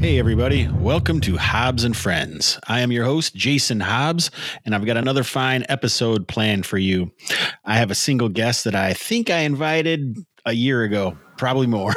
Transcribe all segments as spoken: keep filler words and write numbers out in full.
Hey everybody, welcome to Hobbs and Friends. I am your host, Jason Hobbs, and I've got another fine episode planned for you. I have a single guest that I think I invited a year ago, probably more.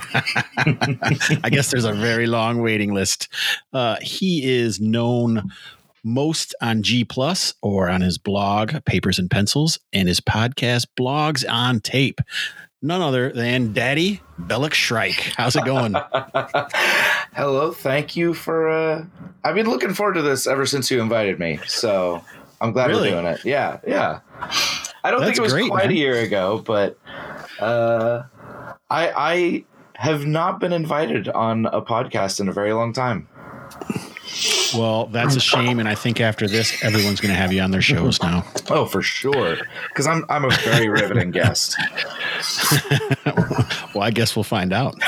I guess there's a very long waiting list. Uh, he is known most on G Plus or on his blog, Papers and Pencils, and his podcast, Blogs on Tape. None other than Daddy Bellick Shrike. How's it going? Hello. Thank you for, uh, I've been looking forward to this ever since you invited me. So I'm glad Really? we're doing it. Yeah. Yeah. I don't That's think it was great, quite man. a year ago, but, uh, I, I have not been invited on a podcast in a very long time. Well, that's a shame, and I think after this, everyone's going to have you on their shows now. Oh, for sure. Because I'm I'm a very riveting guest. Well, I guess we'll find out.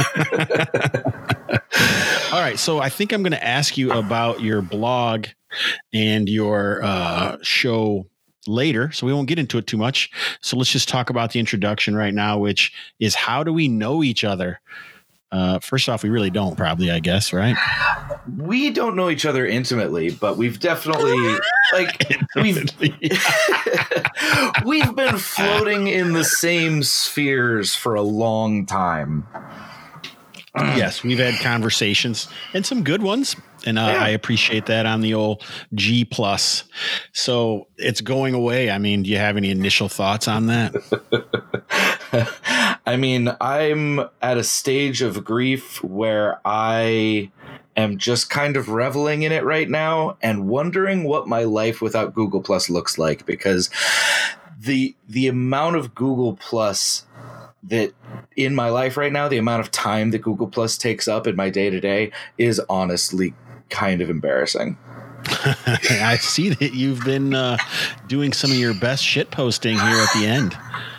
All right, so I think I'm going to ask you about your blog and your uh, show later, so we won't get into it too much. So let's just talk about the introduction right now, which is how do we know each other? Uh, first off, we really don't, probably, I guess, right? We don't know each other intimately, but we've definitely like we've we've been floating in the same spheres for a long time. Yes, we've had conversations and some good ones, and uh, Yeah. I appreciate that on the old G Plus. So it's going away. I mean, do you have any initial thoughts on that? I mean, I'm at a stage of grief where I am just kind of reveling in it right now and wondering what my life without Google Plus looks like, because the the amount of Google Plus that in my life right now, the amount of time that Google Plus takes up in my day to day is honestly kind of embarrassing. I see that you've been uh, doing some of your best shit posting here at the end.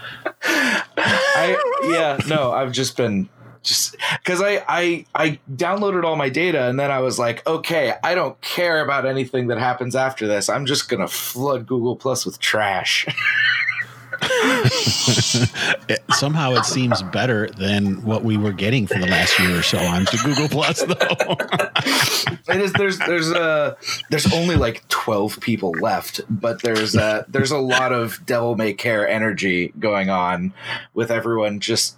I yeah, no, I've just been just because I, I I downloaded all my data and then I was like, okay, I don't care about anything that happens after this. I'm just gonna flood Google Plus with trash. It, somehow it seems better than what we were getting for the last year or so on to Google Plus, though. It is there's there's a there's only like twelve people left, but there's a there's a lot of devil may care energy going on with everyone just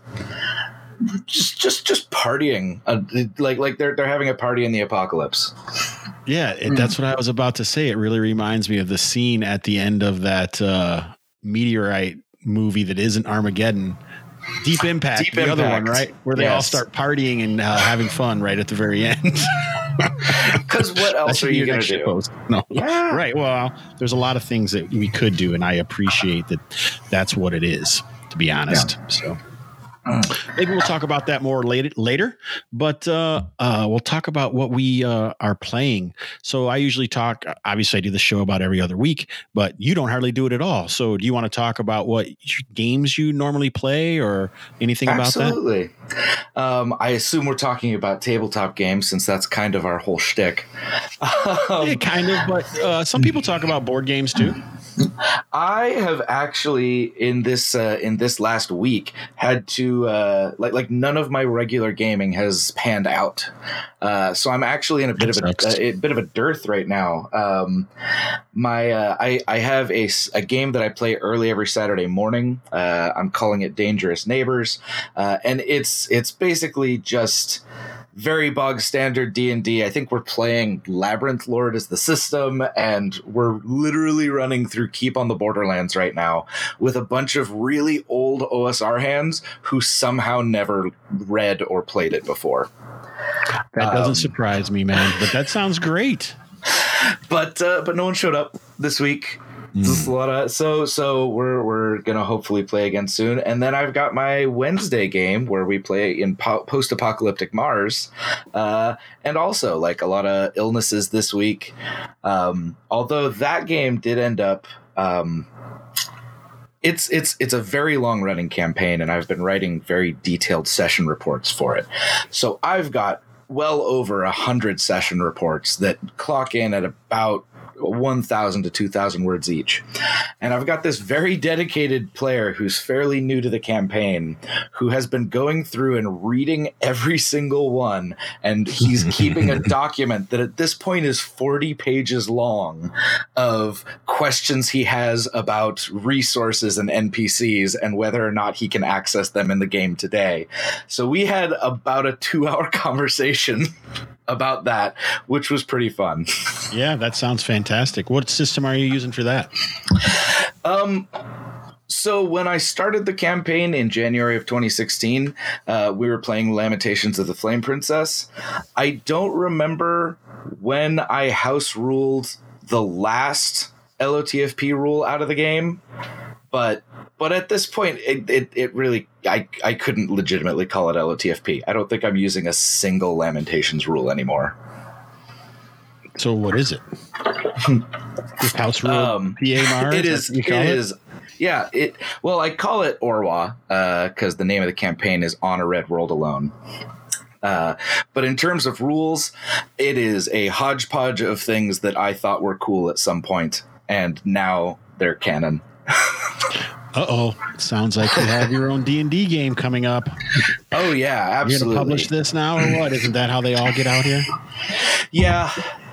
just just just partying, uh, like like they're they're having a party in the apocalypse. Yeah, it, that's what I was about to say. It really reminds me of the scene at the end of that uh, meteorite movie that isn't Armageddon. Deep Impact, Deep the Impact. other one, right? Where they all Yes. start partying and uh, having fun right at the very end. Because what That else should are be you your gonna next do? shitpost. No. Yeah. Right. Well, there's a lot of things that we could do, and I appreciate that that's what it is, to be honest. So maybe we'll talk about that more later, later but uh, uh, we'll talk about what we uh, are playing. So I usually talk, obviously I do the show about every other week, but you don't hardly do it at all. So do you want to talk about what games you normally play or anything about that? Absolutely. Um, I assume we're talking about tabletop games since that's kind of our whole shtick. Um, Yeah, kind of, but uh, some people talk about board games too. I have actually in this uh, in this last week had to uh, like like none of my regular gaming has panned out, uh, so I'm actually in a bit of That a, sucks. a, a bit of a dearth right now. Um, my uh, I I have a, s- a game that I play early every Saturday morning. Uh, I'm calling it Dangerous Neighbors, uh, and it's it's basically just very bog standard D and D. I think we're playing Labyrinth Lord as the system, and we're literally running through Keep on the Borderlands right now with a bunch of really old O S R hands who somehow never read or played it before. That doesn't Um, surprise me, man, but that sounds great. But uh, but no one showed up this week. Just a lot of so so we're we're gonna hopefully play again soon, and then I've got my Wednesday game where we play in po- post-apocalyptic Mars, uh, and also like a lot of illnesses this week. Um, although that game did end up, um, it's it's it's a very long-running campaign, and I've been writing very detailed session reports for it. So I've got well over a hundred session reports that clock in at about one thousand to two thousand words each. And I've got this very dedicated player who's fairly new to the campaign who has been going through and reading every single one. And he's keeping a document that at this point is forty pages long of questions he has about resources and N P Cs and whether or not he can access them in the game today. So we had about a two hour conversation about that, which was pretty fun. Yeah, that sounds fantastic. What system are you using for that? Um, so when I started the campaign in January of twenty sixteen, uh, we were playing Lamentations of the Flame Princess. I don't remember when I house ruled the last L O T F P rule out of the game, but but at this point, it it, it really I, I couldn't legitimately call it L O T F P. I don't think I'm using a single Lamentations rule anymore. So what is it? Just house rule Um, P A Mars? It is. It, it is. Yeah. It. Well, I call it Orwa because uh, the name of the campaign is On a Red World Alone. Uh, but in terms of rules, it is a hodgepodge of things that I thought were cool at some point, and now they're canon. Uh-oh. Sounds like you have your own D and D game coming up. Oh, yeah, absolutely. You're going to publish this now or what? Isn't that how they all get out here? Yeah.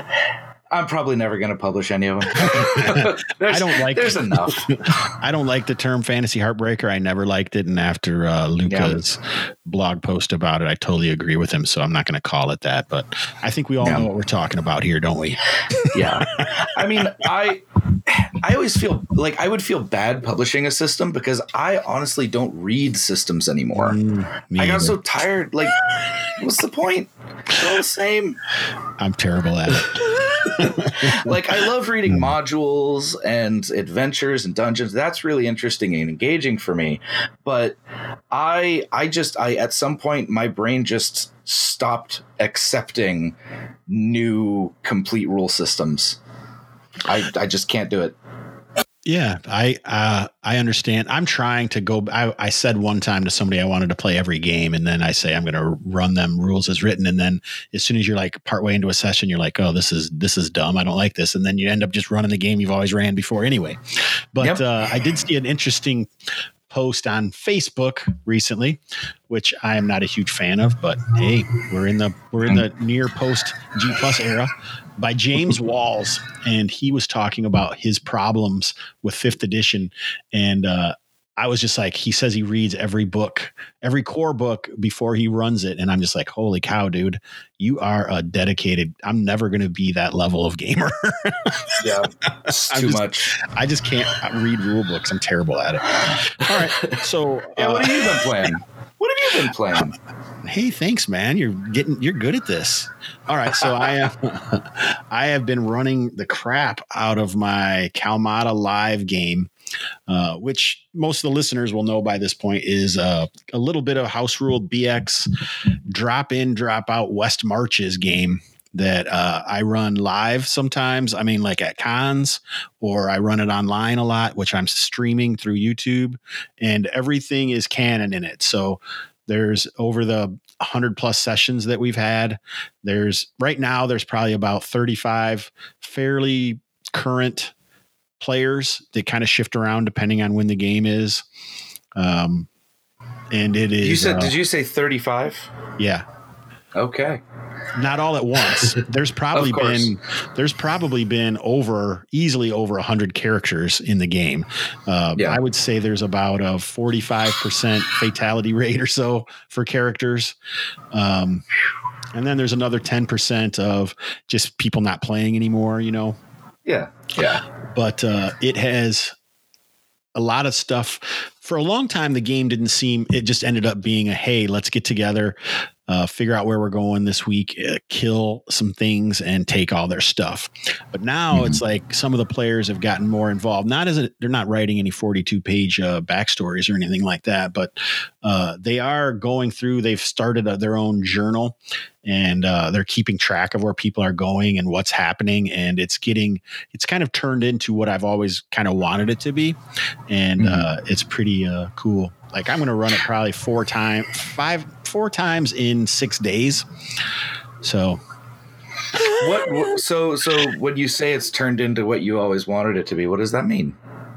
I'm probably never going to publish any of them. I don't like There's enough. I don't like the term fantasy heartbreaker. I never liked it. And after uh, Luca's yeah. blog post about it, I totally agree with him. So I'm not going to call it that. But I think we all yeah. know what we're talking about here, don't we? Yeah. I mean, I... I always feel like I would feel bad publishing a system because I honestly don't read systems anymore. Mm, I got either. so tired. Like, what's the point? It's all the same. I'm terrible at it. Like, I love reading mm. modules and adventures and dungeons. That's really interesting and engaging for me. But I, I just, I at some point, my brain just stopped accepting new complete rule systems. I, I just can't do it. Yeah, I uh, I understand. I'm trying to go. I, I said one time to somebody I wanted to play every game, and then I say I'm going to run them rules as written. And then as soon as you're like partway into a session, you're like, oh, this is this is dumb. I don't like this. And then you end up just running the game you've always ran before anyway. But yep. uh, I did see an interesting post on Facebook recently, which I am not a huge fan of. But hey, we're in the we're in the near post G plus era. By James Walls, and he was talking about his problems with fifth edition. And uh, I was just like, he says he reads every book, every core book before he runs it. And I'm just like, holy cow, dude, you are a dedicated, I'm never going to be that level of gamer. Yeah, it's too just, much. I just can't read rule books. I'm terrible at it. All right. So yeah, uh, what have you been playing? What have you been playing? Hey, thanks, man. You're getting, you're good at this. All right. So I have, I have been running the crap out of my Kalmata live game, uh, which most of the listeners will know by this point is uh, a little bit of house rule B X drop in, drop out West Marches game that uh, I run live sometimes. I mean, like at cons, or I run it online a lot, which I'm streaming through YouTube, and everything is canon in it. So there's over the one hundred plus sessions that we've had. There's right now, there's probably about thirty-five fairly current players that kind of shift around depending on when the game is. Um, and it is, you said, uh, did you say thirty-five? Yeah. Okay. Not all at once. There's probably been there's probably been over easily over a hundred characters in the game. Uh, yeah. I would say there's about a forty-five percent fatality rate or so for characters. Um, and then there's another ten percent of just people not playing anymore, you know? Yeah. Yeah. But uh, it has a lot of stuff. For a long time, the game didn't seem, it just ended up being a, hey, let's get together, uh, figure out where we're going this week, uh, kill some things and take all their stuff. But now mm-hmm. it's like some of the players have gotten more involved. Not as a, they're not writing any forty-two page uh, backstories or anything like that, but uh, they are going through, they've started a, their own journal, and uh, they're keeping track of where people are going and what's happening. And it's getting, it's kind of turned into what I've always kind of wanted it to be. And mm-hmm. uh, it's pretty uh, cool. Like I'm going to run it probably four times, five, four times in six days. So what, what? So, so when you say it's turned into what you always wanted it to be, what does that mean?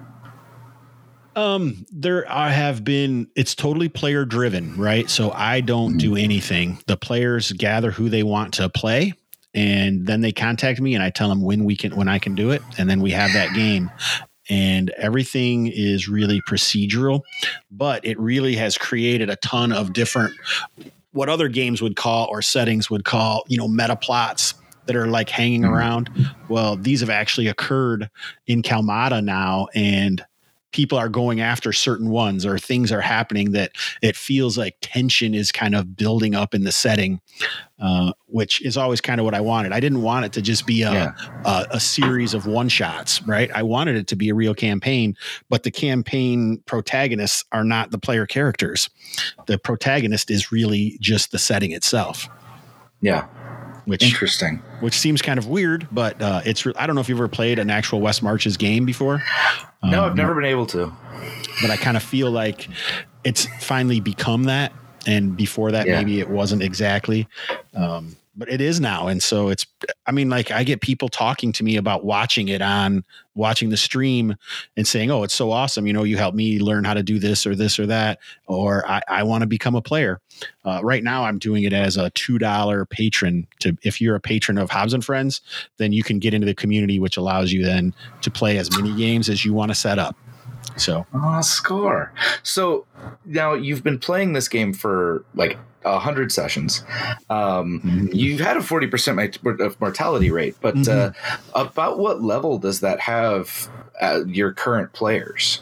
Um, there I have been, it's totally player driven, right? So I don't do anything. The players gather who they want to play, and then they contact me and I tell them when we can, when I can do it. And then we have that game, and everything is really procedural, but it really has created a ton of different, what other games would call, or settings would call, you know, meta plots that are like hanging around. Well, these have actually occurred in Kalmata now, and people are going after certain ones, or things are happening that it feels like tension is kind of building up in the setting, uh, which is always kind of what I wanted. I didn't want it to just be a, yeah. a, a series of one shots, right? I wanted it to be a real campaign, but the campaign protagonists are not the player characters. The protagonist is really just the setting itself. Yeah. Which, Interesting. Which seems kind of weird, but uh, it's. Re- I don't know if you've ever played an actual West Marches game before. No, um, I've never been able to. But I kind of feel like it's finally become that, and before that, yeah. maybe it wasn't exactly. Um, but it is now, and so it's. I mean, like I get people talking to me about watching it on watching the stream and saying, "Oh, it's so awesome! You know, you helped me learn how to do this or this or that, or I, I want to become a player." Uh, right now, I'm doing it as a two dollar patron. To if you're a patron of Hobbs and Friends, then you can get into the community, which allows you then to play as many games as you want to set up. So, oh, score. So now you've been playing this game for like a hundred sessions. Um, mm-hmm. You've had a forty percent mortality rate, but mm-hmm. uh, about what level does that have uh, your current players?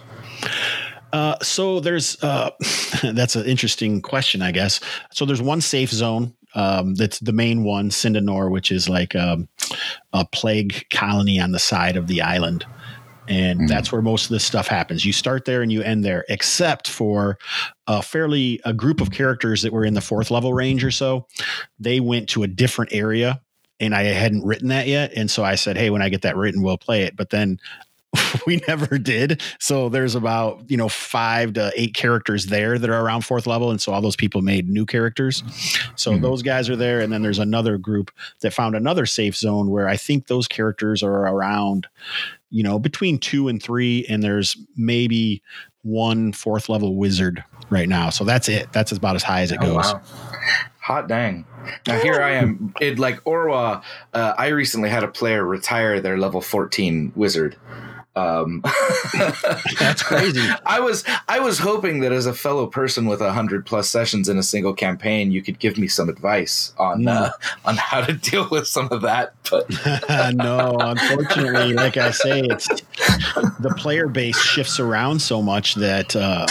Uh, so there's, uh, that's an interesting question, I guess. So there's one safe zone. Um, that's the main one, Sindanor, which is like, um, a plague colony on the side of the island. And mm-hmm. that's where most of this stuff happens. You start there and you end there, except for a fairly, a group of characters that were in the fourth level range or so. They went to a different area, and I hadn't written that yet. And so I said, hey, when I get that written, we'll play it. But then we never did. So there's about, you know, five to eight characters there that are around fourth level. And so all those people made new characters. So mm-hmm. those guys are there. And then there's another group that found another safe zone where I think those characters are around, you know, between two and three. And there's maybe one fourth level wizard right now. So that's it. That's about as high as it oh, goes. Wow. Hot dang. Now here I am. It like Orwa. Uh, I recently had a player retire their level fourteen wizard. Um, That's crazy. I was I was hoping that as a fellow person with a hundred plus sessions in a single campaign, you could give me some advice on no. uh, on how to deal with some of that. But no, unfortunately, like I say, it's the player base shifts around so much that uh,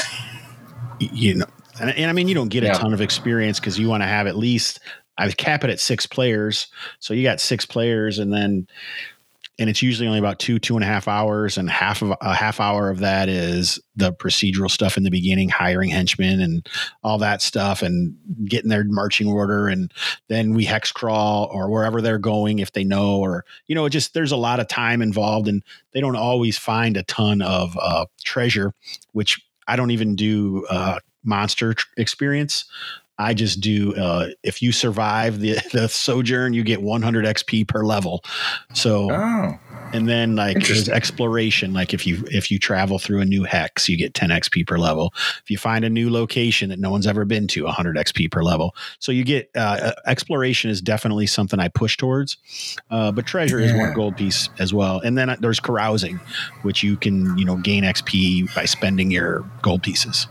you know, and, and I mean, you don't get a yeah. ton of experience because you want to have at least. I cap it at six players, so you got six players, and then. And it's usually only about two, two and a half hours, and half of a half hour of that is the procedural stuff in the beginning, hiring henchmen and all that stuff, and getting their marching order, and then we hex crawl or wherever they're going if they know, or you know, it just there's a lot of time involved, and they don't always find a ton of uh, treasure, which I don't even do uh, monster tr- experience. I just do, uh, if you survive the, the sojourn, you get one hundred X P per level. So, oh, and then like there's exploration. Like if you, if you travel through a new hex, you get ten X P per level. If you find a new location that no one's ever been to, one hundred X P per level. So you get, uh, exploration is definitely something I push towards. Uh, but treasure yeah. is one gold piece as well. And then there's carousing, which you can, you know, gain X P by spending your gold pieces.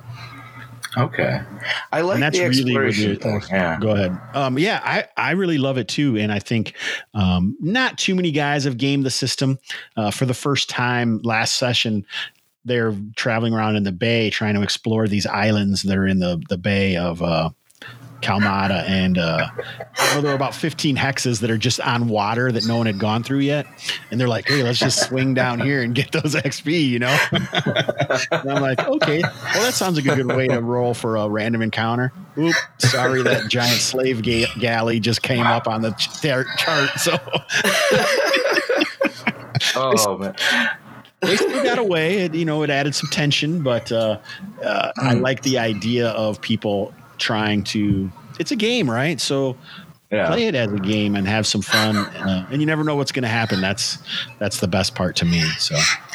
Okay. I like and that's the exploration really thing. Yeah. Go ahead. Um, yeah, I, I really love it too. And I think um, not too many guys have gamed the system. Uh, for the first time last session, they're traveling around in the bay trying to explore these islands that are in the, the bay of uh, Kalmata. And uh, I know there are about fifteen hexes that are just on water that no one had gone through yet. And they're like, hey, let's just swing down here and get those X P, you know? And I'm like, okay, well, that sounds like a good way to roll for a random encounter. Oop, sorry, that giant slave ga- galley just came up on the ch- chart. So, oh, man. They still got away. It, you know, it added some tension, but uh, uh, I like the idea of people trying to, it's a game, right? So Yeah. Play it as a game and have some fun, uh, and you never know what's going to happen. That's that's the best part to me. So.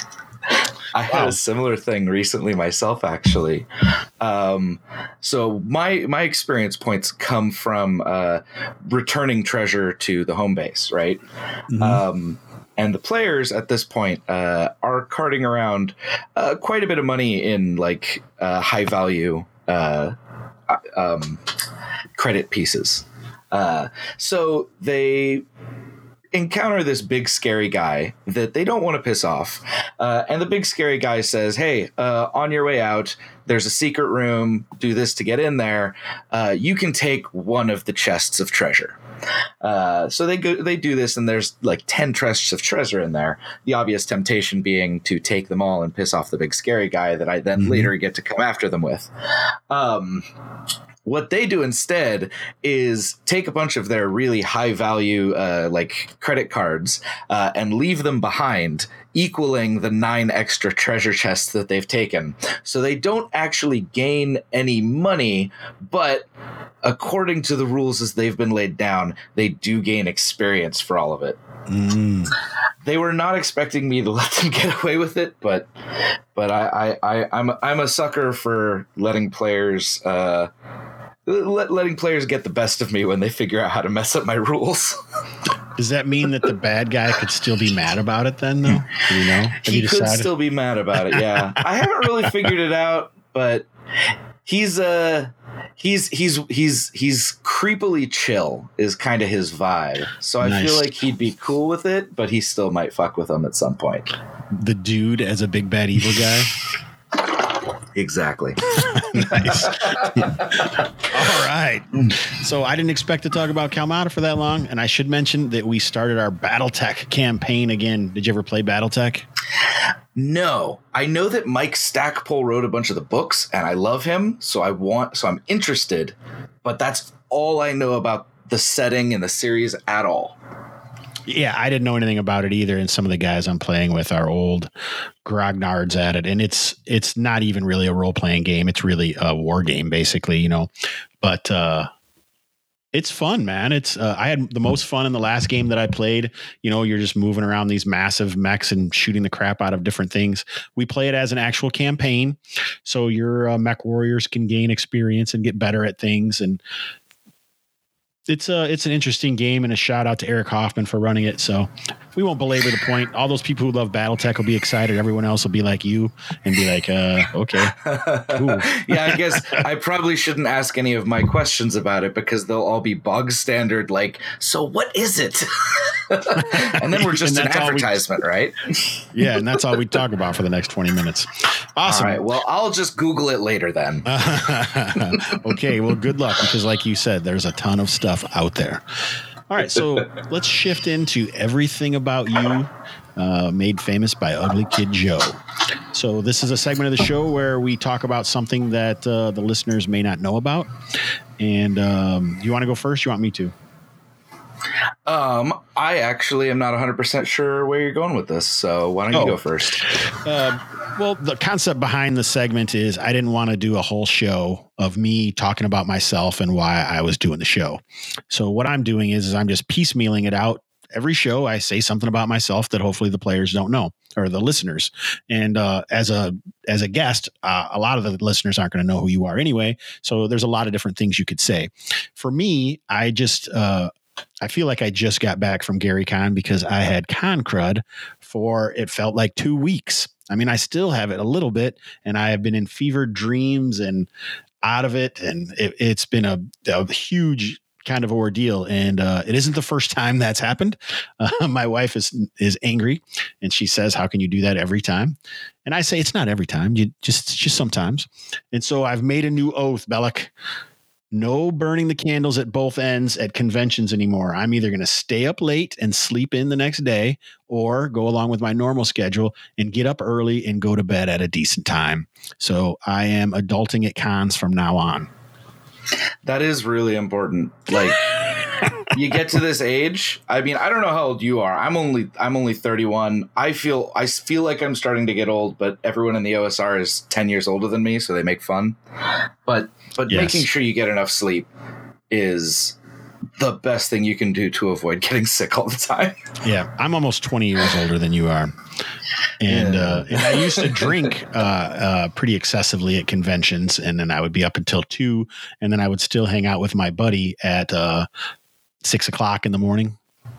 I had Wow. a similar thing recently myself, actually. Um, so my my experience points come from uh, returning treasure to the home base, right? Mm-hmm. Um, and the players at this point uh, are carting around uh, quite a bit of money in like uh, high value uh, um, credit pieces. Uh, so they encounter this big scary guy that they don't want to piss off. Uh, and the big scary guy says, hey, uh, on your way out, there's a secret room. Do this to get in there. Uh, you can take one of the chests of treasure. Uh, so they go, they do this, and there's like ten chests of treasure in there. The obvious temptation being to take them all and piss off the big scary guy that I then mm-hmm. later get to come after them with. Um, What they do instead is take a bunch of their really high value, uh, like credit cards, uh, and leave them behind, equaling the nine extra treasure chests that they've taken. So they don't actually gain any money, but according to the rules as they've been laid down, they do gain experience for all of it. Mm. They were not expecting me to let them get away with it, but but I, I, I I'm I'm a sucker for letting players. Uh, Let, letting players get the best of me when they figure out how to mess up my rules. Does that mean that the bad guy could still be mad about it then, though? Do you know? Have he you could still be mad about it, yeah. I haven't really figured it out, but he's uh he's he's he's he's creepily chill is kind of his vibe. So I nice. feel like he'd be cool with it, but he still might fuck with them at some point. The dude as a big bad evil guy? Exactly. Nice. All right. So I didn't expect to talk about Kalmata for that long. And I should mention that we started our Battletech campaign again. Did you ever play Battletech? No. I know that Mike Stackpole wrote a bunch of the books, and I love him. So I want, so I'm interested. But that's all I know about the setting and the series at all. Yeah, I didn't know anything about it either, and some of the guys I'm playing with are old grognards at it, and it's it's not even really a role-playing game. It's really a war game, basically, you know. But uh, it's fun, man. It's uh, I had the most fun in the last game that I played. You know, you're just moving around these massive mechs and shooting the crap out of different things. We play it as an actual campaign, so your uh, mech warriors can gain experience and get better at things, and It's a, it's an interesting game, and a shout out to Eric Hoffman for running it. So we won't belabor the point. All those people who love Battletech will be excited. Everyone else will be like you and be like, uh, okay. Ooh. Yeah, I guess I probably shouldn't ask any of my questions about it because they'll all be bog standard. Like, so what is it? And then we're just an advertisement, we, right? Yeah. And that's all we talk about for the next twenty minutes. Awesome. All right. Well, I'll just Google it later then. Okay. Well, good luck, because like you said, there's a ton of stuff out there. All right, so let's shift into everything about you, uh, made famous by Ugly Kid Joe. So this is a segment of the show where we talk about something that uh, the listeners may not know about. And um, you want to go first? You want me to? Um, I actually am not one hundred percent sure where you're going with this, so why don't you oh. go first? Uh, well, the concept behind the segment is I didn't want to do a whole show of me talking about myself and why I was doing the show. So what I'm doing is, is I'm just piecemealing it out. Every show I say something about myself that hopefully the players don't know, or the listeners. And uh, as a as a guest, uh, a lot of the listeners aren't going to know who you are anyway. So there's a lot of different things you could say. For me, I just uh, I feel like I just got back from Gary Con because I had con crud for, it felt like two weeks. I mean, I still have it a little bit, and I have been in fevered dreams and out of it. And it, it's been a, a huge kind of ordeal. And uh, it isn't the first time that's happened. Uh, my wife is, is angry, and she says, how can you do that every time? And I say, it's not every time, you just, just sometimes. And so I've made a new oath, Bellick. No burning the candles at both ends at conventions anymore. I'm either going to stay up late and sleep in the next day, or go along with my normal schedule and get up early and go to bed at a decent time. So I am adulting at cons from now on. That is really important. Like, you get to this age. I mean, I don't know how old you are. I'm only I'm only thirty-one. I feel I feel like I'm starting to get old, but everyone in the O S R is ten years older than me, so they make fun. But but yes. Making sure you get enough sleep is the best thing you can do to avoid getting sick all the time. Yeah, I'm almost twenty years older than you are. And, yeah. uh, and I used to drink uh, uh, pretty excessively at conventions, and then I would be up until two, and then I would still hang out with my buddy at uh, six o'clock in the morning.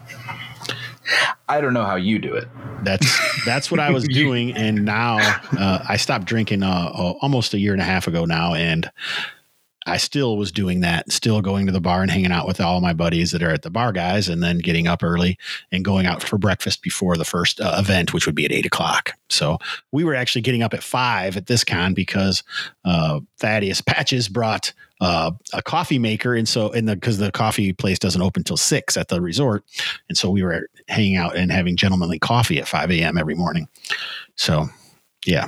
I don't know how you do it. That's that's what I was doing, and now uh, I stopped drinking uh, almost a year and a half ago now, and I still was doing that, still going to the bar and hanging out with all my buddies that are at the bar guys, and then getting up early and going out for breakfast before the first uh, event, which would be at eight o'clock. So we were actually getting up at five at this con because uh, Thaddeus Patches brought uh, a coffee maker. And so, in the, cause the coffee place doesn't open till six at the resort. And so we were hanging out and having gentlemanly coffee at five a.m. every morning. So yeah.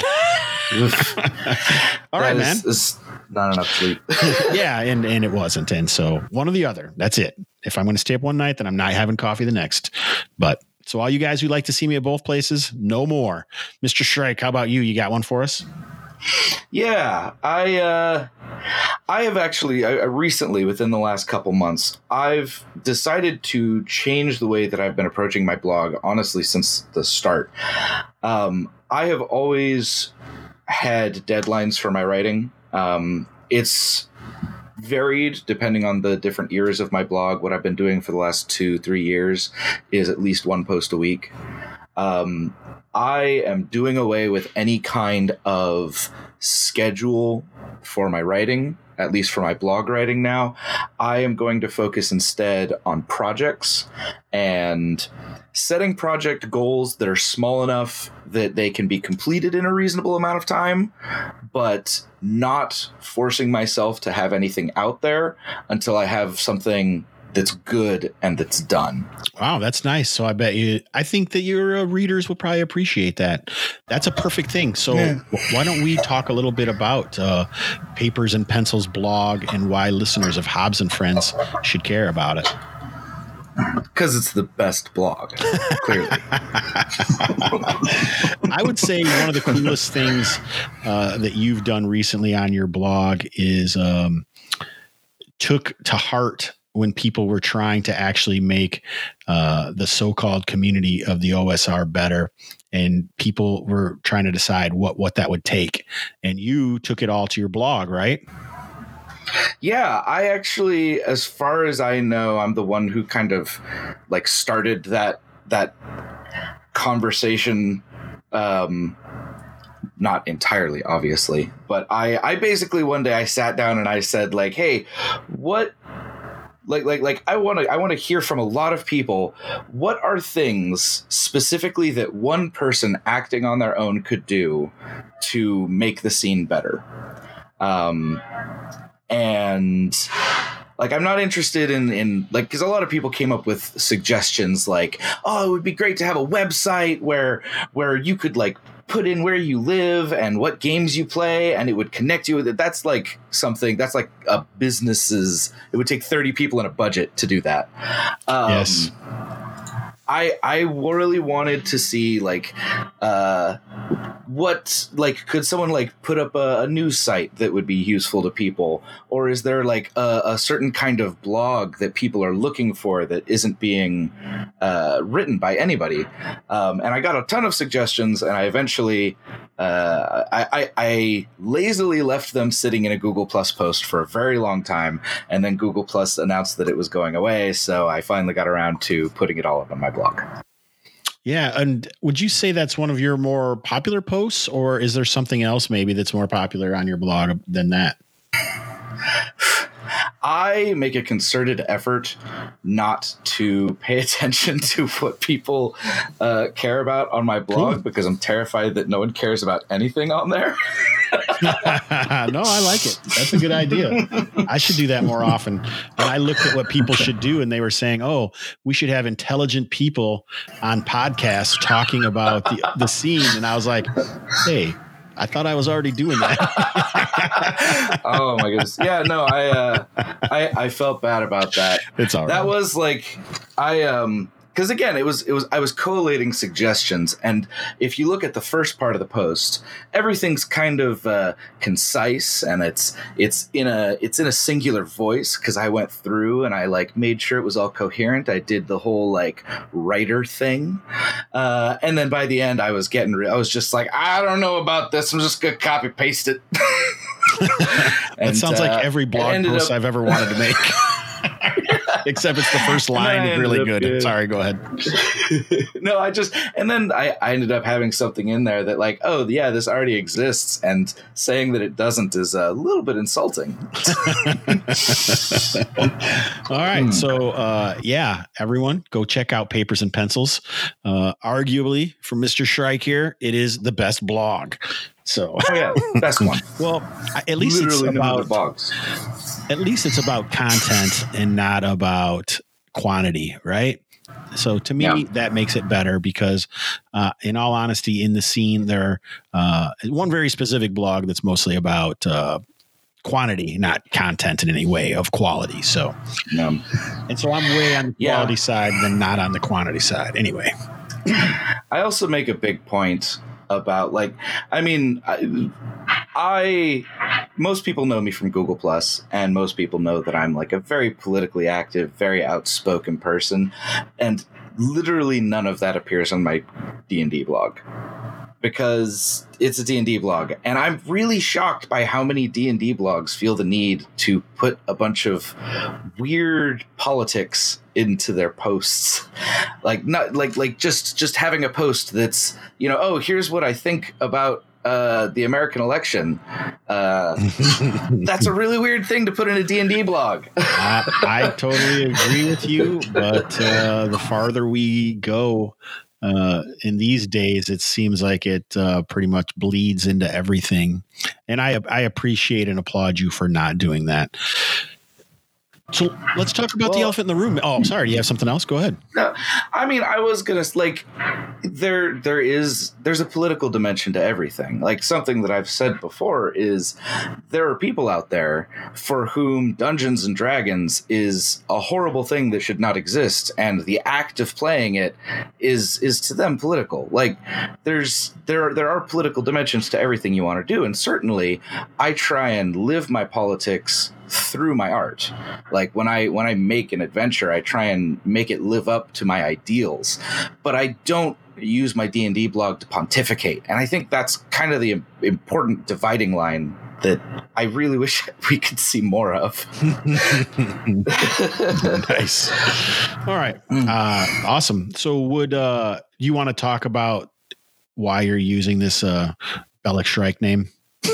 All right, man. Is, is not enough sleep. Yeah, and, and it wasn't. And so one or the other. That's it. If I'm going to stay up one night, then I'm not having coffee the next. But so all you guys who like to see me at both places, no more. Mister Shrike, how about you? You got one for us? Yeah, I uh, I have actually I, recently, within the last couple months, I've decided to change the way that I've been approaching my blog, honestly, since the start. Um, I have always had deadlines for my writing. Um, it's varied depending on the different eras of my blog. What I've been doing for the last two, three years is at least one post a week. Um, I am doing away with any kind of schedule for my writing, at least for my blog writing now. I am going to focus instead on projects and setting project goals that are small enough that they can be completed in a reasonable amount of time, but not forcing myself to have anything out there until I have something that's good and that's done. Wow, that's nice. So I bet you, I think that your uh, readers will probably appreciate that. That's a perfect thing. So yeah. Why don't we talk a little bit about uh, Papers and Pencils blog and why listeners of Hobbs and Friends should care about it? Because it's the best blog, clearly. I would say one of the coolest things uh, that you've done recently on your blog is um, took to heart when people were trying to actually make uh, the so-called community of the O S R better, and people were trying to decide what, what that would take. And you took it all to your blog, right? Yeah, I actually, as far as I know, I'm the one who kind of like started that that conversation. Um, not entirely, obviously, but I, I basically one day I sat down and I said, like, hey, what, like, like, like, I want to, I want to hear from a lot of people. What are things specifically that one person acting on their own could do to make the scene better? Um, and like, I'm not interested in, in like, because a lot of people came up with suggestions like, oh, it would be great to have a website where, where you could like put in where you live and what games you play, and it would connect you with it. That's like something that's like a business's, it would take thirty people in a budget to do that. Um, yes. I, I really wanted to see like, uh, what, like, could someone like put up a, a news site that would be useful to people? Or is there like a, a certain kind of blog that people are looking for that isn't being uh, written by anybody? Um, and I got a ton of suggestions, and I eventually, uh, I, I, I lazily left them sitting in a Google Plus post for a very long time. And then Google Plus announced that it was going away. So I finally got around to putting it all up on my blog. Yeah. And would you say that's one of your more popular posts, or is there something else maybe that's more popular on your blog than that? I make a concerted effort not to pay attention to what people uh, care about on my blog, cool. because I'm terrified that no one cares about anything on there. No, I like it. That's a good idea. I should do that more often. And I looked at what people should do, and they were saying, oh, we should have intelligent people on podcasts talking about the, the scene. And I was like, hey, I thought I was already doing that. Oh my goodness. Yeah, no, I, uh, I, I felt bad about that. It's all right. That was like, I, um, because again, it was it was I was collating suggestions, and if you look at the first part of the post, everything's kind of uh, concise, and it's it's in a it's in a singular voice because I went through and I like made sure it was all coherent. I did the whole like writer thing, uh, and then by the end, I was getting re- I was just like, I don't know about this. I'm just gonna copy paste it. That sounds uh, like every blog post up- I've ever wanted to make. Except it's the first line really good. good. Sorry, go ahead. No, I just, and then I, I ended up having something in there that like, oh yeah, this already exists. And saying that it doesn't is a little bit insulting. All right. So uh, yeah, everyone go check out Papers and Pencils. Uh, arguably from Mister Shrike here, it is the best blog. So oh yeah, best one. Well, at least Literally it's about box. At least it's about content and not about quantity, right? So to me, yeah. that makes it better because, uh, in all honesty, in the scene, there uh, one very specific blog that's mostly about uh, quantity, not content in any way of quality. So, no. and so I'm way on the quality yeah. side than not on the quantity side. Anyway, I also make a big point about like, I mean, I, I, most people know me from Google Plus, and most people know that I'm like a very politically active, very outspoken person. And literally none of that appears on my D and D blog because it's a D and D blog. And I'm really shocked by how many D and D blogs feel the need to put a bunch of weird politics into their posts. Like not like like just just having a post that's, you know, oh, here's what I think about uh, the American election. Uh, that's a really weird thing to put in a D and D blog. I, I totally agree with you, but uh, the farther we go uh, in these days, it seems like it uh, pretty much bleeds into everything. And I I appreciate and applaud you for not doing that. So let's talk about well, the elephant in the room. Oh, sorry. You have something else? Go ahead. No, I mean, I was going to like there there is there's a political dimension to everything. Like something that I've said before is there are people out there for whom Dungeons and Dragons is a horrible thing that should not exist. And the act of playing it is is to them political. Like there's there are, there are political dimensions to everything you want to do. And certainly I try and live my politics through my art. Like when I when I make an adventure, I try and make it live up to my ideals, but I don't use my D and D blog to pontificate. And I think that's kind of the important dividing line that I really wish we could see more of. Nice. All right. Uh, awesome. So would uh, you want to talk about why you're using this uh, Belloc Shrike name?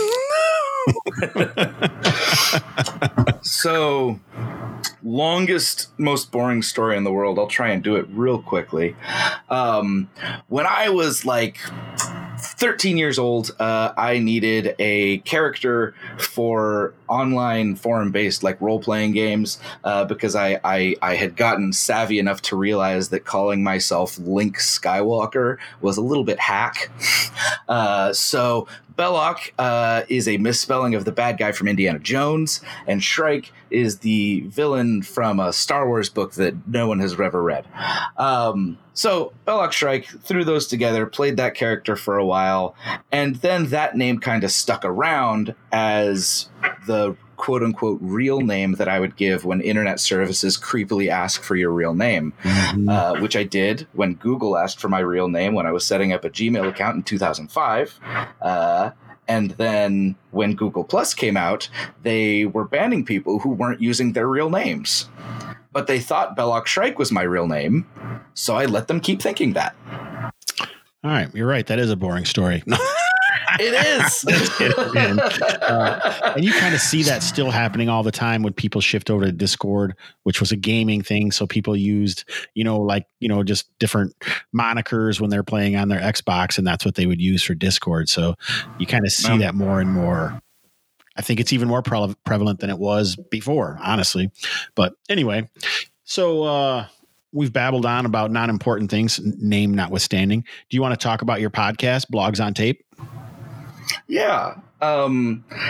So, longest, most boring story in the world. I'll try and do it real quickly. Um, when I was like thirteen years old, uh, I needed a character for online forum-based like role-playing games uh, because I, I I had gotten savvy enough to realize that calling myself Link Skywalker was a little bit hack. Uh, so Belloc uh, is a misspelling of the bad guy from Indiana Jones, and Shrike is the villain from a Star Wars book that no one has ever read. Um, so Belloc Shrike threw those together, played that character for a while, and then that name kind of stuck around as the quote-unquote real name that I would give when internet services creepily ask for your real name, mm-hmm. uh, which I did when Google asked for my real name when I was setting up a Gmail account in two thousand five. Uh, and then when Google Plus came out, they were banning people who weren't using their real names. But they thought Belloc Shrike was my real name, so I let them keep thinking that. All right, you're right. That is a boring story. It is. and, uh, and you kind of see that still happening all the time when people shift over to Discord, which was a gaming thing. So people used, you know, like, you know, just different monikers when they're playing on their Xbox, and that's what they would use for Discord. So you kind of see um, that more and more. I think it's even more pre- prevalent than it was before, honestly. But anyway, so uh, we've babbled on about non-important things, name notwithstanding. Do you want to talk about your podcast, Blogs on Tape? Yeah. Um,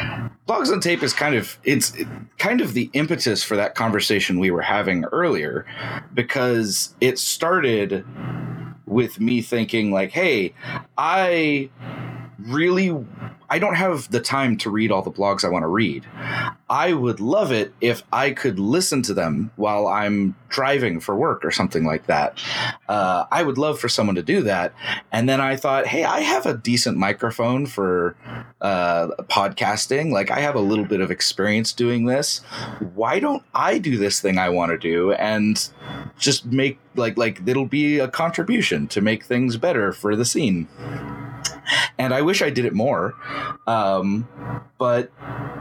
Blogs on Tape is kind of it's kind of the impetus for that conversation we were having earlier, because it started with me thinking like, hey, I really I don't have the time to read all the blogs I want to read. I would love it if I could listen to them while I'm driving for work or something like that. Uh, I would love for someone to do that. And then I thought, hey, I have a decent microphone for uh, podcasting. Like, I have a little bit of experience doing this. Why don't I do this thing I want to do and just make like like it'll be a contribution to make things better for the scene? And I wish I did it more, um, but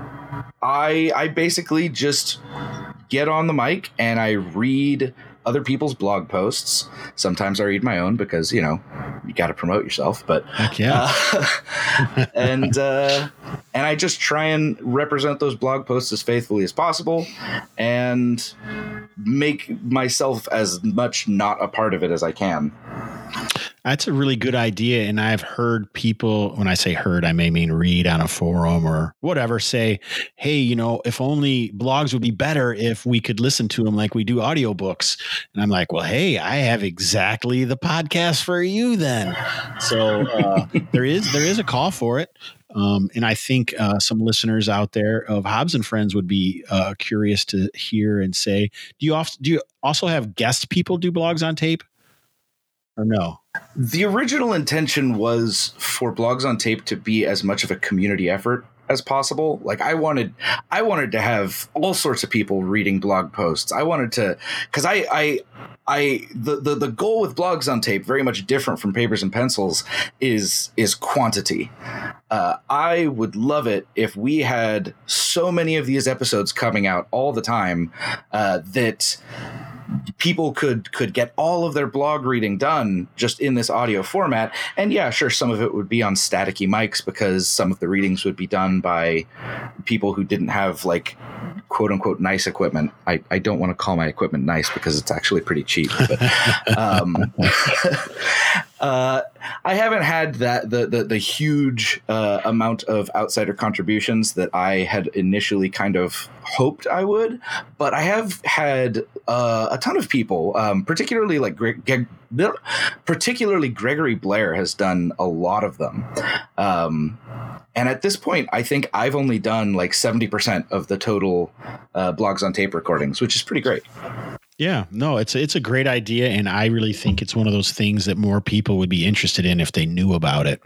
I I basically just get on the mic and I read other people's blog posts. Sometimes I read my own because, you know, you got to promote yourself. But yeah, uh, and uh, and I just try and represent those blog posts as faithfully as possible and make myself as much not a part of it as I can. That's a really good idea. And I've heard people, when I say heard, I may mean read on a forum or whatever, say, hey, you know, if only blogs would be better if we could listen to them like we do audiobooks. And I'm like, well, hey, I have exactly the podcast for you then. So uh, there is there is a call for it. Um, and I think uh, some listeners out there of Hobbs and Friends would be uh, curious to hear and say, do you, oft- do you also have guest people do blogs on tape? Or no? The original intention was for Blogs on Tape to be as much of a community effort as possible. Like I wanted, I wanted to have all sorts of people reading blog posts. I wanted to, because I, I, I, the, the the goal with Blogs on Tape, very much different from Papers and Pencils, is is quantity. Uh, I would love it if we had so many of these episodes coming out all the time uh, that people could could get all of their blog reading done just in this audio format. And yeah, sure, some of it would be on staticky mics because some of the readings would be done by people who didn't have like quote unquote nice equipment. I, I don't want to call my equipment nice because it's actually pretty cheap. But, um, uh, I haven't had that the the, the huge uh, amount of outsider contributions that I had initially kind of hoped I would, but I have had uh, a ton of people, um, particularly like Greg, Greg, particularly Gregory Blair has done a lot of them. Um, and at this point, I think I've only done like seventy percent of the total uh, Blogs on Tape recordings, which is pretty great. Yeah, no, it's it's a great idea, and I really think it's one of those things that more people would be interested in if they knew about it.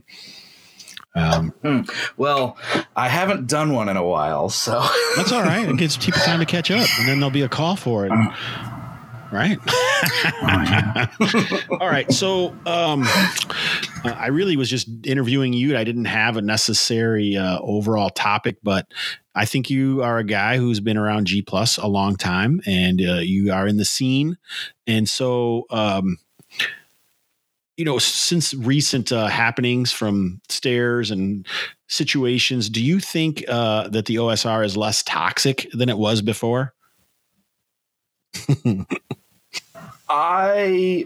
Um, hmm. Well, I haven't done one in a while, so that's all right. It gives people time to catch up, and then there'll be a call for it. Uh, right? All right. So um, uh, I really was just interviewing you. I didn't have a necessary uh, overall topic, but I think you are a guy who's been around G Plus a long time, and uh, you are in the scene. And so, um, you know, since recent uh, happenings from stairs and situations, do you think uh, that the O S R is less toxic than it was before? I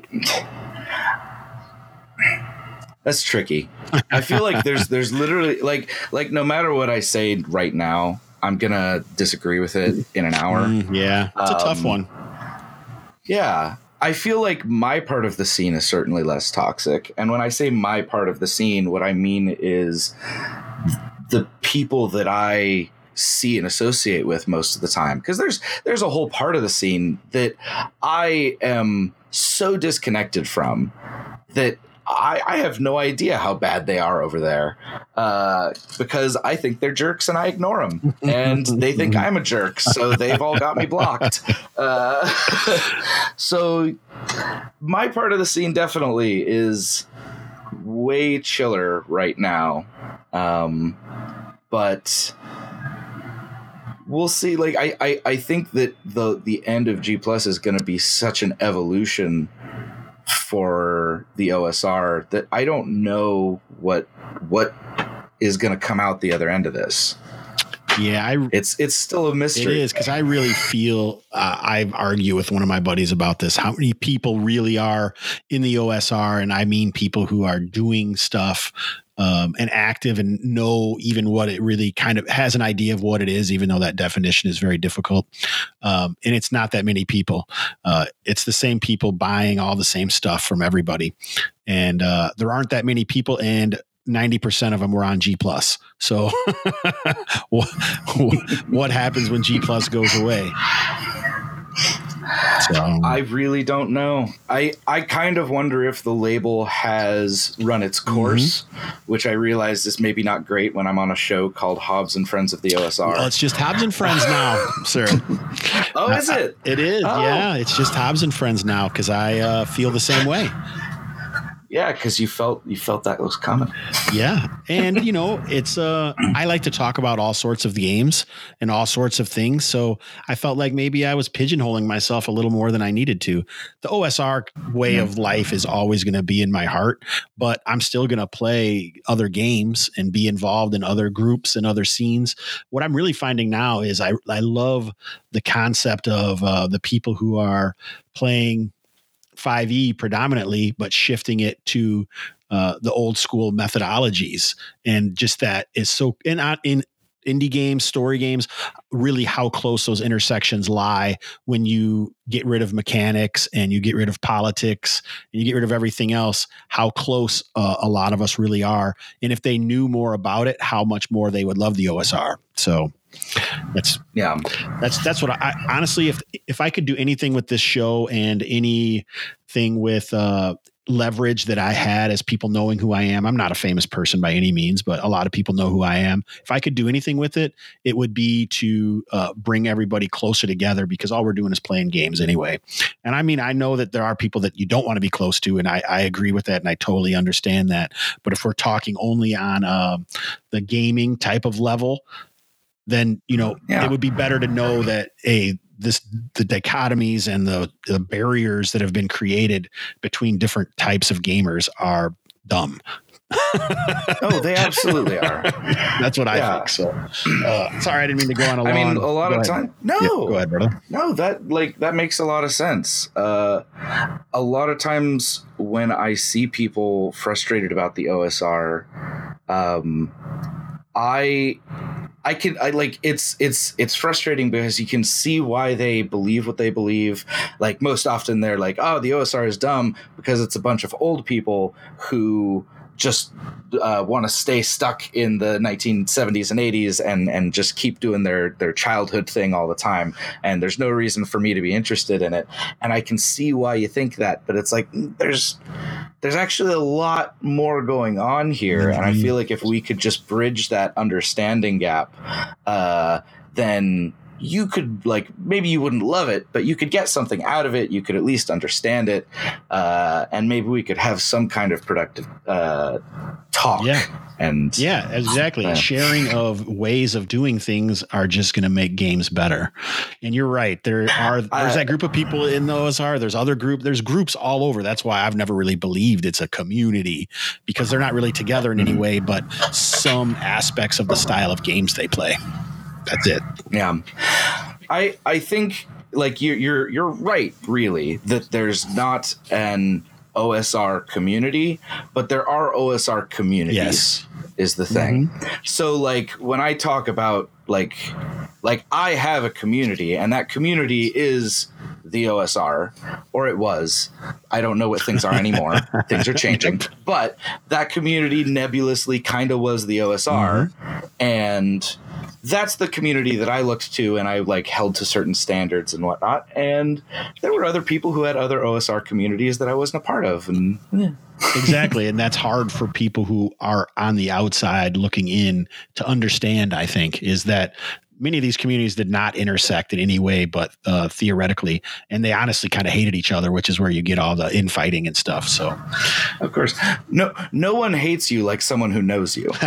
that's tricky. I feel like there's there's literally like like no matter what I say right now, I'm gonna disagree with it in an hour. Mm, yeah, it's a um, tough one. Yeah, I feel like my part of the scene is certainly less toxic, and when I say my part of the scene, what I mean is the people that I see and associate with most of the time, because there's there's a whole part of the scene that I am so disconnected from that I, I have no idea how bad they are over there, uh, because I think they're jerks and I ignore them, and they think I'm a jerk, so they've all got me blocked. Uh, so my part of the scene definitely is way chiller right now, um, but we'll see. Like I, I, I think that the the end of G Plus is going to be such an evolution for the O S R that I don't know what what is going to come out the other end of this. Yeah, I, it's it's still a mystery. It is, because I really feel uh, I've argued with one of my buddies about this. How many people really are in the O S R, and I mean people who are doing stuff um, and active and know even what it really kind of has an idea of what it is, even though that definition is very difficult. Um, and it's not that many people. Uh, it's the same people buying all the same stuff from everybody. And uh, there aren't that many people, and ninety percent of them were on G Plus. So what, what happens when G Plus goes away? So, I really don't know. I, I kind of wonder if the label has run its course, mm-hmm. which I realize is maybe not great when I'm on a show called Hobbs and Friends of the O S R. Well, it's just Hobbs and Friends now, sir. Oh, is it? I, it is, oh. yeah. It's just Hobbs and Friends now because I uh, feel the same way. Yeah, because you felt you felt that was coming. Yeah, and you know, it's uh, I like to talk about all sorts of games and all sorts of things. So I felt like maybe I was pigeonholing myself a little more than I needed to. The O S R way mm. of life is always going to be in my heart, but I'm still going to play other games and be involved in other groups and other scenes. What I'm really finding now is I I love the concept of uh, the people who are playing five E predominantly, but shifting it to uh, the old school methodologies. And just that is so in, in indie games, story games, really how close those intersections lie when you get rid of mechanics and you get rid of politics and you get rid of everything else, how close uh, a lot of us really are. And if they knew more about it, how much more they would love the O S R. So that's, yeah, that's, that's what I, I honestly, if, if I could do anything with this show and anything with, uh, leverage that I had as people knowing who I am. I'm not a famous person by any means, but a lot of people know who I am. If I could do anything with it, it would be to uh, bring everybody closer together, because all we're doing is playing games anyway. And I mean, I know that there are people that you don't want to be close to, and I, I agree with that, and I totally understand that. But if we're talking only on uh, the gaming type of level, then, you know, yeah. it would be better to know that, hey, this, the dichotomies and the, the barriers that have been created between different types of gamers are dumb. Oh, they absolutely are. That's what I yeah. think. So, uh, sorry, I didn't mean to go on a long. I mean, a lot go of ahead. time. No, yeah, go ahead, brother. No, that like that makes a lot of sense. Uh, a lot of times when I see people frustrated about the O S R, um, I. I can I like it's it's it's frustrating because you can see why they believe what they believe. Like most often they're like, oh, the O S R is dumb because it's a bunch of old people who just uh, want to stay stuck in the nineteen seventies and eighties and and just keep doing their their childhood thing all the time. And there's no reason for me to be interested in it. And I can see why you think that, but it's like there's there's actually a lot more going on here. Mm-hmm. And I feel like if we could just bridge that understanding gap, uh, then you could, like, maybe you wouldn't love it, but you could get something out of it. You could at least understand it. Uh, and maybe we could have some kind of productive uh, talk. Yeah. And yeah, exactly. Uh, Sharing of ways of doing things are just going to make games better. And you're right. There are, there's uh, that group of people in the O S R. There's other group, there's groups all over. That's why I've never really believed it's a community, because they're not really together in any way, but some aspects of the style of games they play. That's it. Yeah. I I think like you you're you're right, really, that there's not an O S R community, but there are O S R communities. Yes. Is the thing. Mm-hmm. So like when I talk about like like I have a community, and that community is the O S R, or it was. I don't know what things are anymore. Things are changing. But that community nebulously kind of was the O S R. Mm-hmm. And that's the community that I looked to, and I like held to certain standards and whatnot. And there were other people who had other O S R communities that I wasn't a part of. And yeah. Exactly. And that's hard for people who are on the outside looking in to understand, I think, is that many of these communities did not intersect in any way, but uh, theoretically, and they honestly kind of hated each other, which is where you get all the infighting and stuff. So, of course, no, no one hates you like someone who knows you.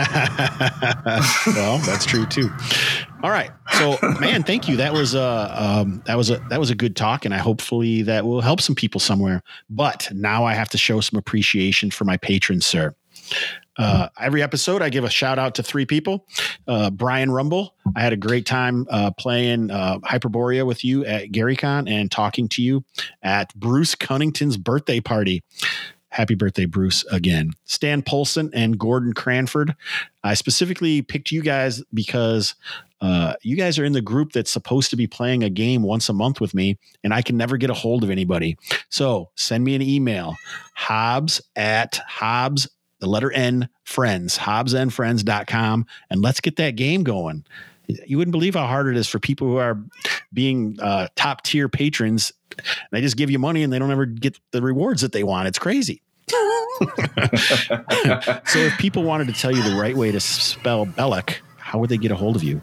Well, that's true too. All right, so man, thank you. That was a um, that was a that was a good talk, and I hopefully that will help some people somewhere. But now I have to show some appreciation for my patrons, sir. Uh, every episode, I give a shout out to three people. Uh, Brian Rumble, I had a great time uh, playing uh, Hyperborea with you at GaryCon and talking to you at Bruce Cunnington's birthday party. happy birthday, Bruce, again. Stan Polson and Gordon Cranford. I specifically picked you guys because uh, you guys are in the group that's supposed to be playing a game once a month with me, and I can never get a hold of anybody. So send me an email, Hobbs at Hobbs, the letter N, friends, hobbs n friends dot com, and let's get that game going. You wouldn't believe how hard it is for people who are being uh, top tier patrons. They just give you money and they don't ever get the rewards that they want. It's crazy. So if people wanted to tell you the right way to spell Belloc, how would they get a hold of you?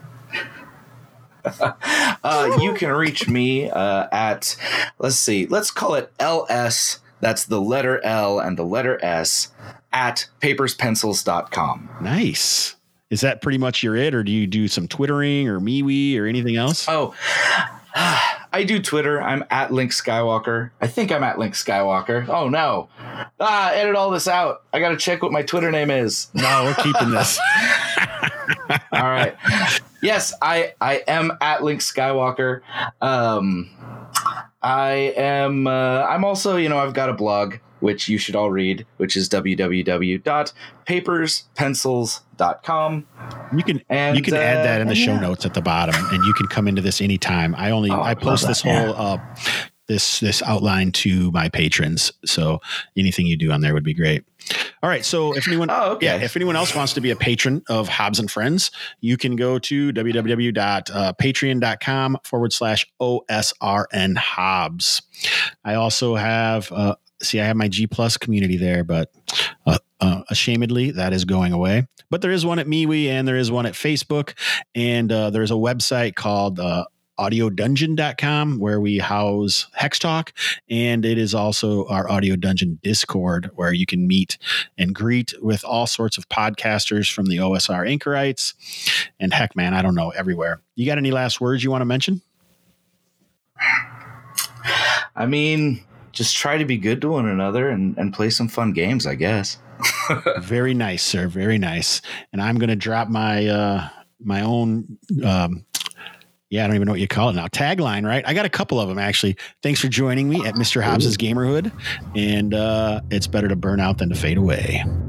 uh, you can reach me uh, at, let's see, let's call it L S. That's the letter L and the letter S at papers pencils dot com. Nice. Is that pretty much your it, or do you do some Twittering or MeWe or anything else? Oh, I do Twitter. I'm at Link Skywalker. I think I'm at Link Skywalker. Oh, no. Ah, edit all this out. I got to check what my Twitter name is. No, we're keeping this. All right. Yes, I, I am at Link Skywalker. Um, I am, uh, I'm also, you know, I've got a blog, which you should all read, which is w w w dot papers pencils dot com. You can and, you can uh, add that in the show yeah. notes at the bottom, and you can come into this anytime. I only oh, I post this that, whole yeah. uh, this this outline to my patrons, so anything you do on there would be great. All right, so if anyone oh, okay. yeah, if anyone else wants to be a patron of Hobbs and Friends, you can go to w w w dot patreon dot com forward slash O S R N Hobbs. I also have uh, see, I have my G Plus community there, but uh, uh, ashamedly, that is going away. But there is one at MeWe and there is one at Facebook. And uh, there's a website called uh, audio dungeon dot com where we house Hex Talk. And it is also our Audio Dungeon Discord where you can meet and greet with all sorts of podcasters from the O S R Anchorites. And heck, man, I don't know, everywhere. You got any last words you want to mention? I mean... just try to be good to one another and, and play some fun games, I guess. Very nice, sir. Very nice. And I'm going to drop my uh, my own, um, yeah, I don't even know what you call it now. Tagline, right? I got a couple of them, actually. Thanks for joining me at Mister Hobbs's Gamerhood. And uh, it's better to burn out than to fade away.